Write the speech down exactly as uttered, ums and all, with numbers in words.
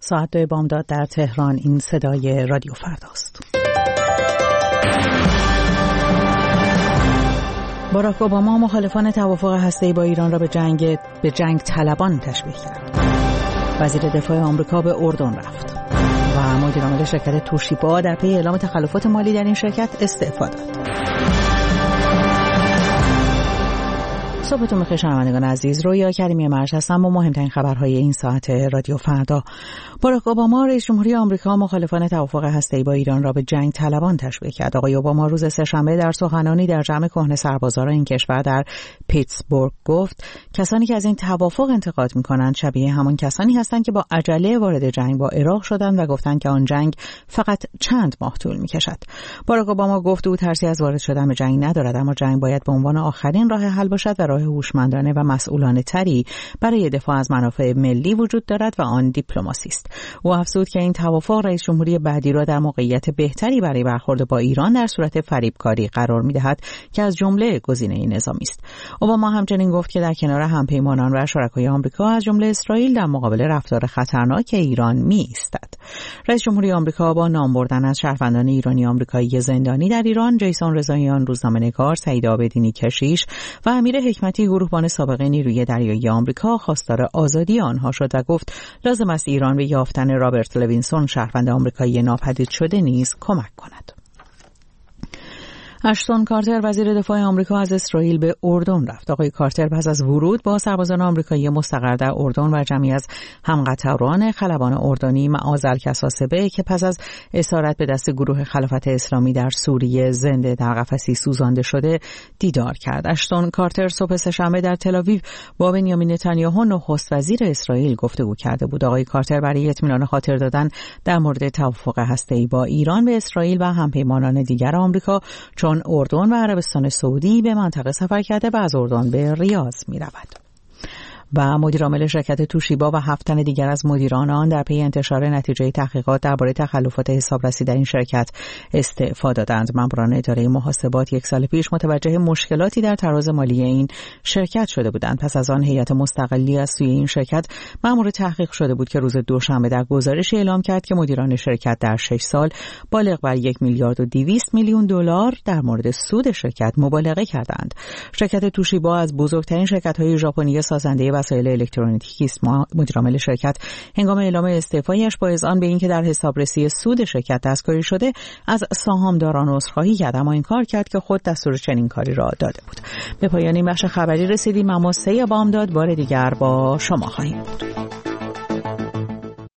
ساعت دو بامداد در تهران. این صدای رادیو فرداست. باراک اوباما مخالفان توافق هسته‌ای با ایران را به جنگ به جنگ طلبان تشبیه کرد. وزیر دفاع آمریکا به اردن رفت و مدیر عامل شرکت توشیبا در پی اعلام تخلفات مالی در این شرکت استعفا داد. صبحتون بخیر شنوندگان عزیز، رویا کریمی مرج هستم با مهمترین خبرهای این ساعت رادیو فردا. باراک اوباما رئیس جمهوری آمریکا مخالفان توافق هسته‌ای با ایران را به جنگ طلبان تشبیه کرد. آقای اوباما روز سه‌شنبه در سخنرانی در جمع کهنه سربازان این کشور در پیتسبورگ گفت کسانی که از این توافق انتقاد می‌کنند شبیه همان کسانی هستند که با عجله وارد جنگ با عراق شدند و گفتند که آن جنگ فقط چند ماه طول می‌کشد. باراک اوباما گفت او ترسی از وارد شدن به جنگ ندارد، اما جنگ باید به عنوان آخرین راه حل باشد و راه هوشمندانه و مسئولانه تری برای دفاع از منافع ملی وجود دارد و آن دیپلماسی است. او افزود که این توافق رئیس جمهوری بعدی را در موقعیت بهتری برای برخورد با ایران در صورت فریبکاری قرار می‌دهد که از جمله گزینه نظامی است. اوباما همچنین گفت که در کنار همپیمانان و شرکای آمریکا از جمله اسرائیل در مقابل رفتار خطرناک ایران می‌ایستد. رئیس جمهوری آمریکا با نام بردن از شهروندان ایرانی آمریکایی زندانی در ایران، جیسون رضاییان روزنامه‌نگار، سعید عابدینی کشیش و امیر حکمتی گروهبان سابق نیروی دریایی آمریکا خواستار آزادی آنها شد و گفت لازم است ایران به یافتن رابرت لوینسون شهروند آمریکایی ناپدید شده نیز کمک کند. اشتون کارتر وزیر دفاع آمریکا از اسرائیل به اردن رفت. آقای کارتر پس از ورود با سربازان آمریکایی مستقر در اردن و جمعی از همقطاران خلبان اردنی معاذ الکساسبه که پس از اسارت به دست گروه خلافت اسلامی در سوریه زنده در قفسی سوزانده شده دیدار کرد. اشتون کارتر صبح سه‌شنبه در تل‌آویو با بنیامین نتانیاهو نخست وزیر اسرائیل گفتگو کرده بود. آقای کارتر برای اطمینان خاطر دادن در مورد توافق هسته‌ای با ایران به اسرائیل و همپیمانان دیگر آمریکا چون اردن و عربستان سعودی به منطقه سفر کرده و از اردن به ریاض می رود. و مدیر عامل شرکت توشیبا و هفت تن دیگر از مدیران آن در پی انتشار نتیجه تحقیقات درباره تخلفات حسابرسی در این شرکت استعفا دادند. ماموران اداره محاسبات یک سال پیش متوجه مشکلاتی در تراز مالی این شرکت شده بودند. پس از آن هیئت مستقلی از سوی این شرکت مأمور تحقیق شده بود که روز دوشنبه در گزارشی اعلام کرد که مدیران شرکت در شش سال بالغ بر یک میلیارد و دویست میلیون دلار در مورد سود شرکت مبالغه کردند. شرکت توشیبا از بزرگترین شرکت‌های ژاپنی سازنده وسایل الکترونیکی است. مدیر عامل شرکت هنگام اعلام استعفایش با اذعان به اینکه در حسابرسی سود شرکت دستکاری شده از سهامداران عذرخواهی کرد، اما انکار کرد که خود دستور چنین کاری را داده بود. به پایان این بخش خبری رسیدیم، اما سه بامداد بار دیگر با شما خواهیم بود.